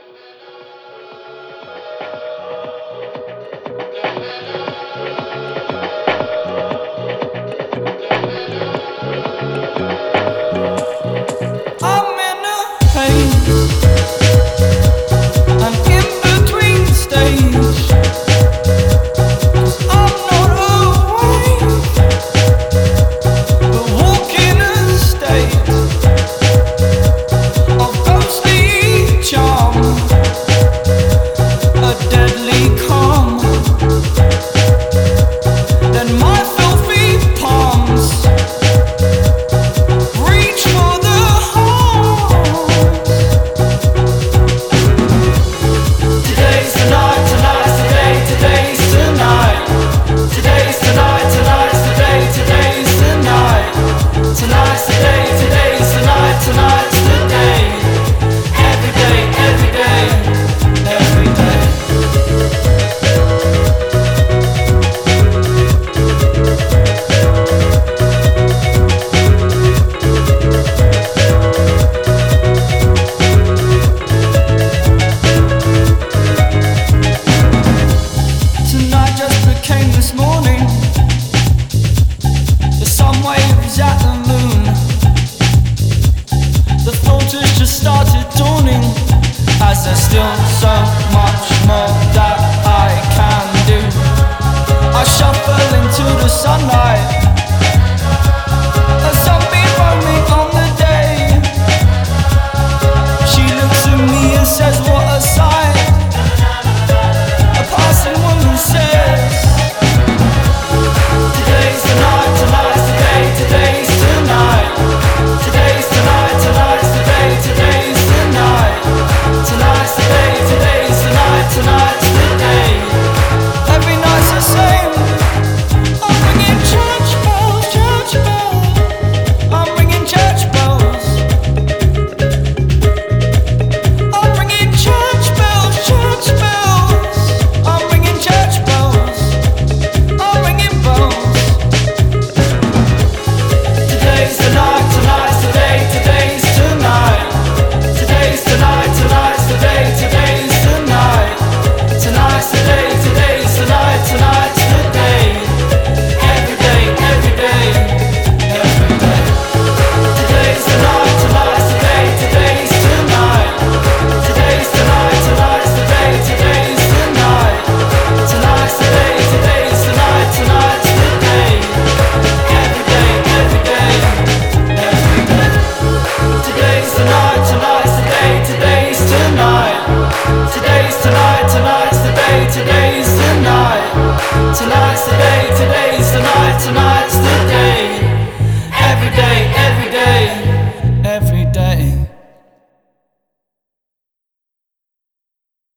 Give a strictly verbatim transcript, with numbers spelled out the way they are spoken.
I'm in a haze, an in-between stage. I'm not awake, but walking a state of ghostly charm, a deadly calm. Then my filthy palms reach for the heart. Today's the night, tonight's the day, today's tonight. Today's tonight, tonight's the day, today's the night. Tonight's the day, today's the night, tonight's the day. Every day, every day, every day. Tonight just became this morning. The sun waves at the moon. The thought has just started dawning, as there's still so much more that I can do. I shuffle into the sunlight,